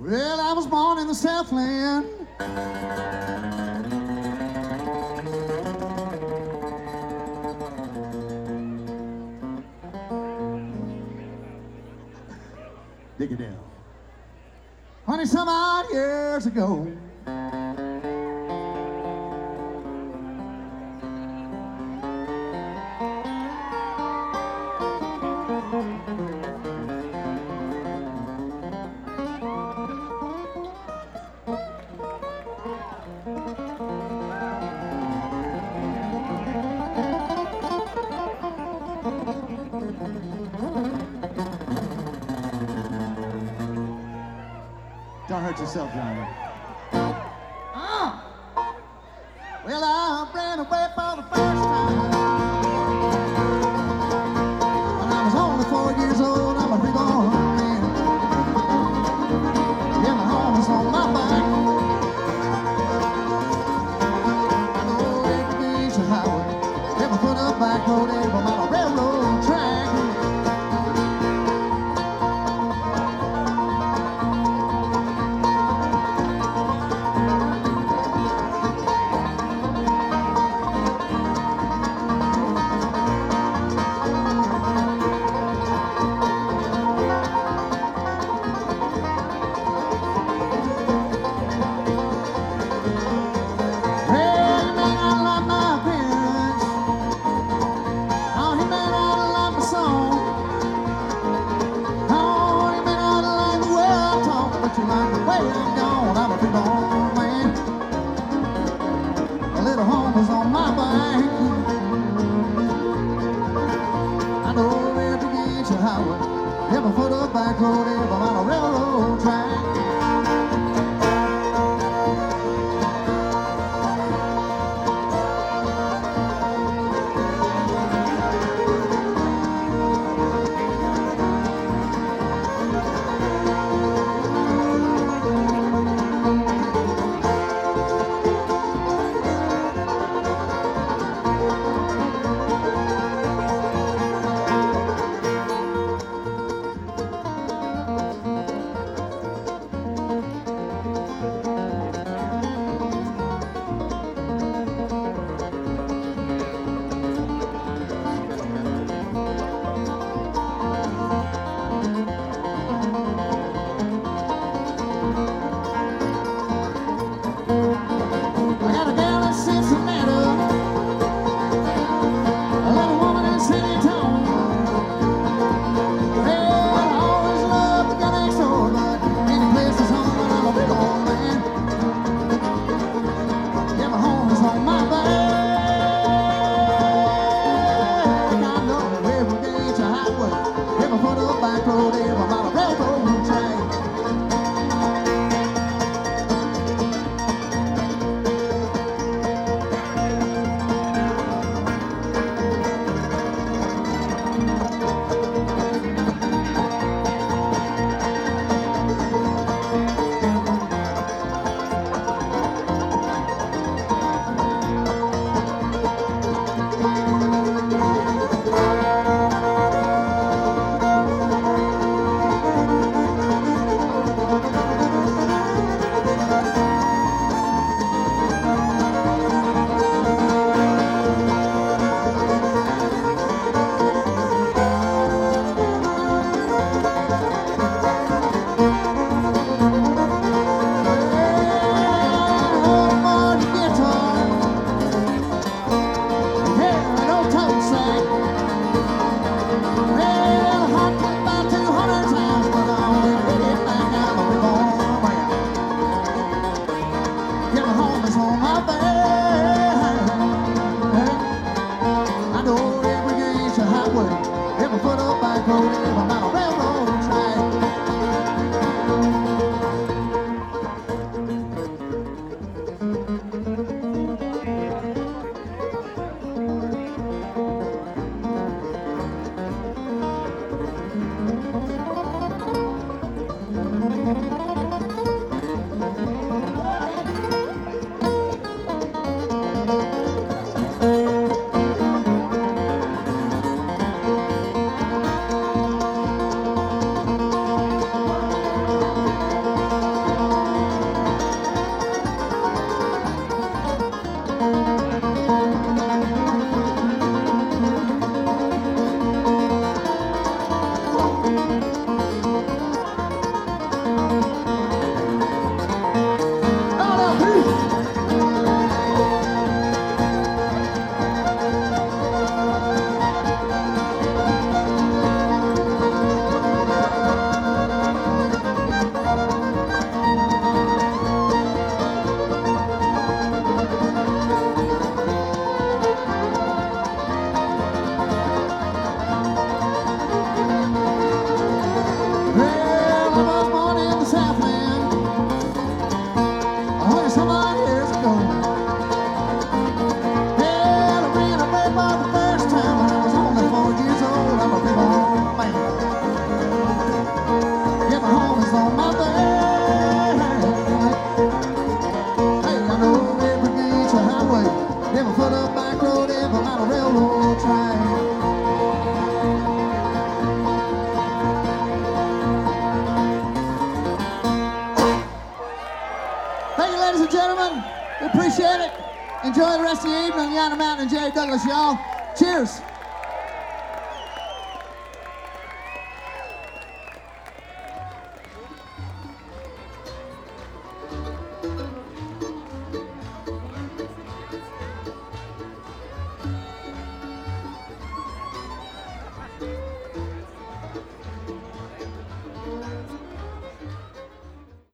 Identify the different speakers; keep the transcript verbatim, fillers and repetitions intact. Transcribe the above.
Speaker 1: Well, I was born in the Southland. Dig it down. Twenty some odd years ago. Don't hurt yourself, Johnny. Ah! Well, I ran away for the first time when I was only four years old. I'm a big old man. Yeah, my home was on my back. I know every beach and highway, never put a back road ever on a railroad track. Never put a back road ever on a railroad track. Enjoy the rest of the evening, Yana Mountain and Jerry Douglas, y'all. Cheers.